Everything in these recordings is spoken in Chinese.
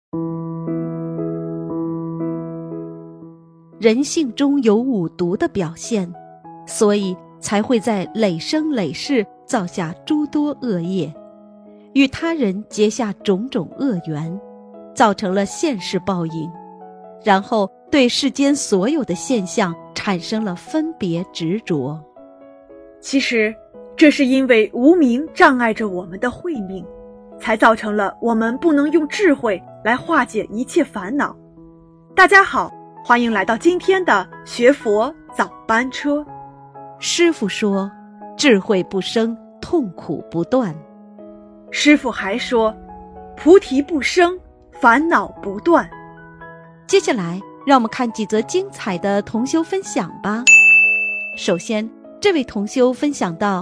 人性中有五毒的表现，所以才会在累生累世造下诸多恶业，与他人结下种种恶缘，造成了现世报应，然后对世间所有的现象产生了分别执着。 其实这是因为无明障碍着我们的慧命，才造成了我们不能用智慧来化解一切烦恼。大家好，欢迎来到今天的学佛早班车。 师父说，智慧不生，痛苦不断。 师父还说，菩提不生，烦恼不断。 接下来让我们看几则精彩的同修分享吧。首先，这位同修分享到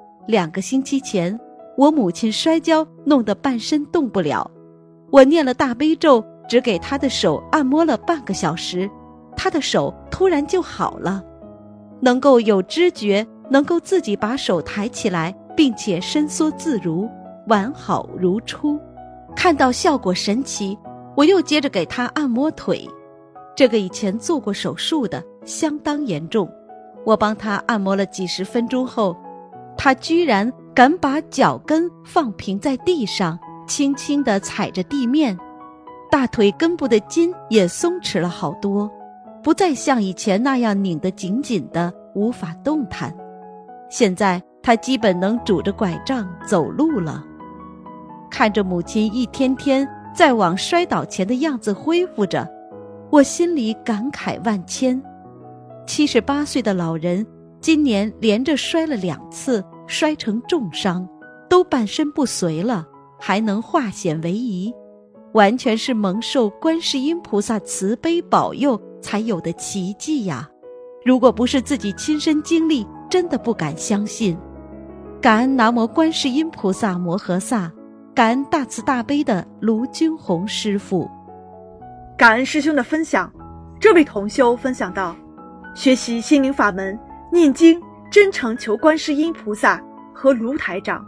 ，2个星期前，我母亲摔跤弄得半身动不了，我念了大悲咒，只给她的手按摩了半个小时，她的手突然就好了，能够有知觉，能够自己把手抬起来，并且伸缩自如，完好如初。看到效果神奇，我又接着给她按摩腿，这个以前做过手术的，相当严重。我帮她按摩了几十分钟后，她居然敢把脚跟放平在地上，轻轻地踩着地面，大腿根部的筋也松弛了好多，不再像以前那样拧得紧紧的，无法动弹。现在她基本能拄着拐杖走路了。看着母亲一天天在往摔倒前的样子恢复着，我心里感慨万千。78岁的老人，今年连着摔了2次，摔成重伤，都半身不遂了，还能化险为夷，完全是蒙受观世音菩萨慈悲保佑才有的奇迹呀！如果不是自己亲身经历，真的不敢相信。感恩南无观世音菩萨摩诃萨，感恩大慈大悲的卢军宏师父。 感恩师兄的分享。这位同修分享到，学习心灵法门，念经真诚求观世音菩萨和卢台长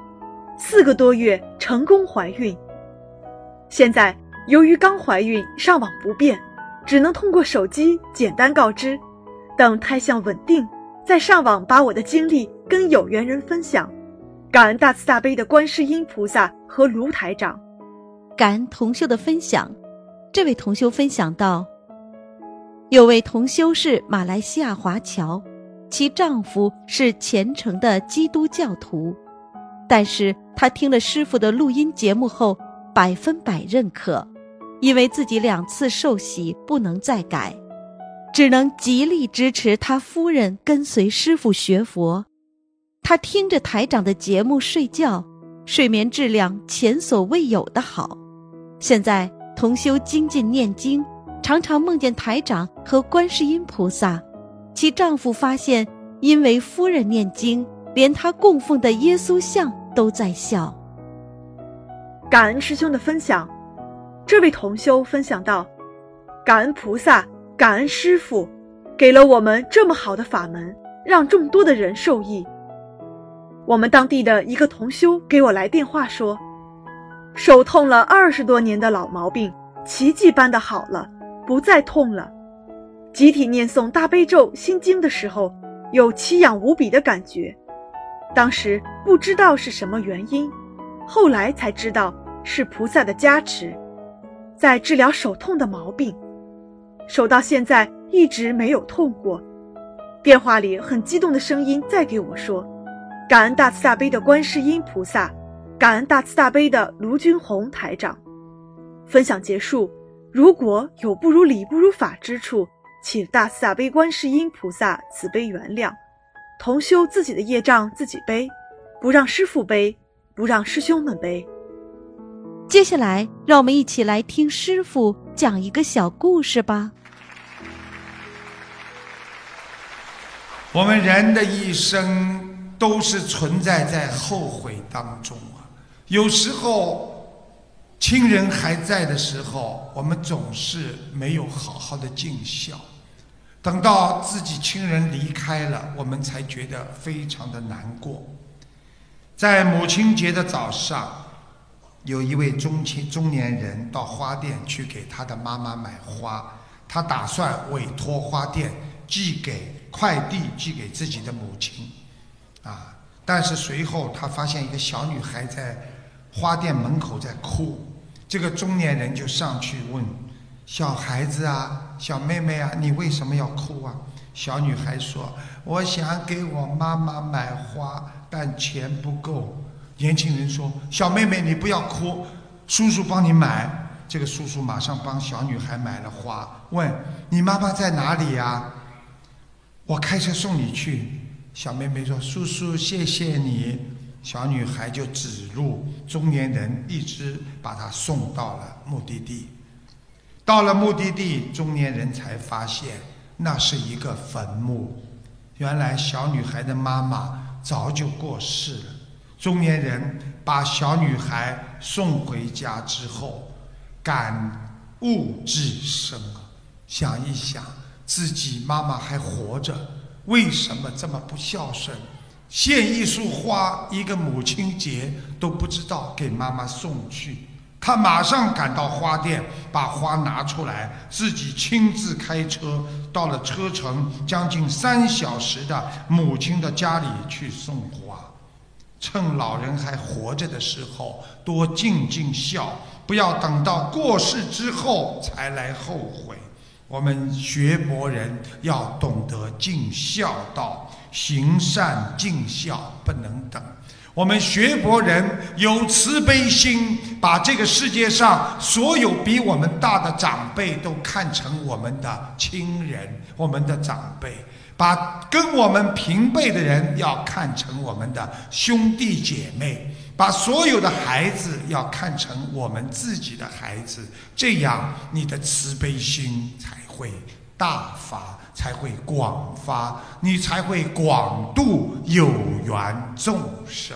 ，4个多月成功怀孕。现在由于刚怀孕，上网不便，只能通过手机简单告知，等胎相稳定，再上网把我的经历跟有缘人分享。感恩大慈大悲的观世音菩萨和卢台长。 感恩同修的分享。这位同修分享到，有位同修是马来西亚华侨，其丈夫是虔诚的基督教徒，但是她听了师父的录音节目后100%认可，因为自己2次受洗不能再改，只能极力支持他夫人跟随师父学佛。他听着台长的节目睡觉，睡眠质量前所未有的好。现在同修精进念经，常常梦见台长和观世音菩萨。其丈夫发现，因为夫人念经，连他供奉的耶稣像都在笑。 感恩师兄的分享。这位同修分享到，感恩菩萨，感恩师父，给了我们这么好的法门，让众多的人受益。我们当地的一个同修给我来电话说，手痛了20多年的老毛病，奇迹般的好了，不再痛了。集体念诵大悲咒心经的时候，有奇痒无比的感觉，当时不知道是什么原因，后来才知道是菩萨的加持，在治疗手痛的毛病。手到现在一直没有痛过。电话里很激动的声音再给我说，感恩大慈大悲的观世音菩萨，感恩大慈大悲的卢军宏台长。分享结束，如果有不如理不如法之处，请大慈大悲观世音菩萨慈悲原谅，同修自己的业障自己背，不让师父背，不让师兄们背。 接下来让我们一起来听师父讲一个小故事吧。 我们人的一生都是存在后悔当中啊。有时候亲人还在的时候，我们总是没有好好的尽孝，等到自己亲人离开了，我们才觉得非常的难过。在母亲节的早上， 有一位中年人到花店去给他的妈妈买花，他打算委托花店快递寄给自己的母亲但是随后他发现一个小女孩在花店门口在哭，这个中年人就上去问：小孩子啊，小妹妹啊，你为什么要哭啊？小女孩说：我想给我妈妈买花，但钱不够。年轻人说：小妹妹你不要哭，叔叔帮你买。这个叔叔马上帮小女孩买了花，问：你妈妈在哪里呀？我开车送你去。小妹妹说：叔叔谢谢你。小女孩就指路，中年人一直把她送到了目的地。到了目的地，中年人才发现那是一个坟墓，原来小女孩的妈妈早就过世了。中年人把小女孩送回家之后，感悟至深想一想自己妈妈还活着，为什么这么不孝顺，献一束花，一个母亲节都不知道给妈妈送去。他马上赶到花店，把花拿出来，自己亲自开车到了车程将近3小时的母亲的家里去送花。趁老人还活着的时候，多尽孝，不要等到过世之后才来后悔。我们学佛人要懂得尽孝道，行善尽孝不能等。我们学佛人有慈悲心，把这个世界上所有比我们大的长辈都看成我们的亲人，我们的长辈，把跟我们平辈的人要看成我们的兄弟姐妹，把所有的孩子要看成我们自己的孩子，这样你的慈悲心才会大发，才会广发，你才会广度有缘众生。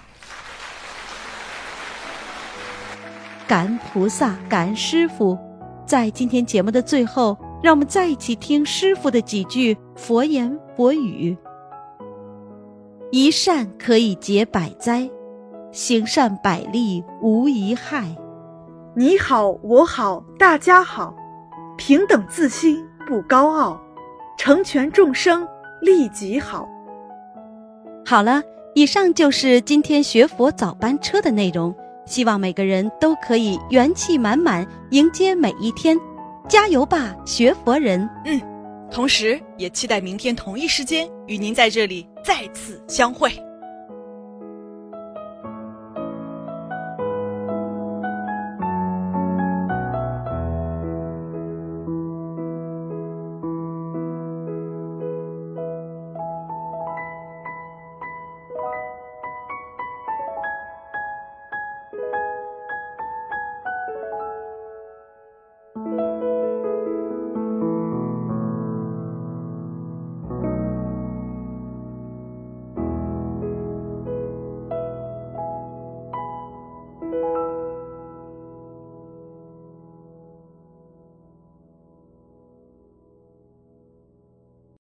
感恩菩萨，感恩师父。在今天节目的最后，让我们再一起听师父的几句佛言佛语：一善可以解百灾，行善百利无一害。 你好我好大家好，平等自心不高傲，成全众生利己好。 好了，以上就是今天学佛早班车的内容，希望每个人都可以元气满满迎接每一天，加油吧学佛人。 同时也期待明天同一时间与您在这里再次相会。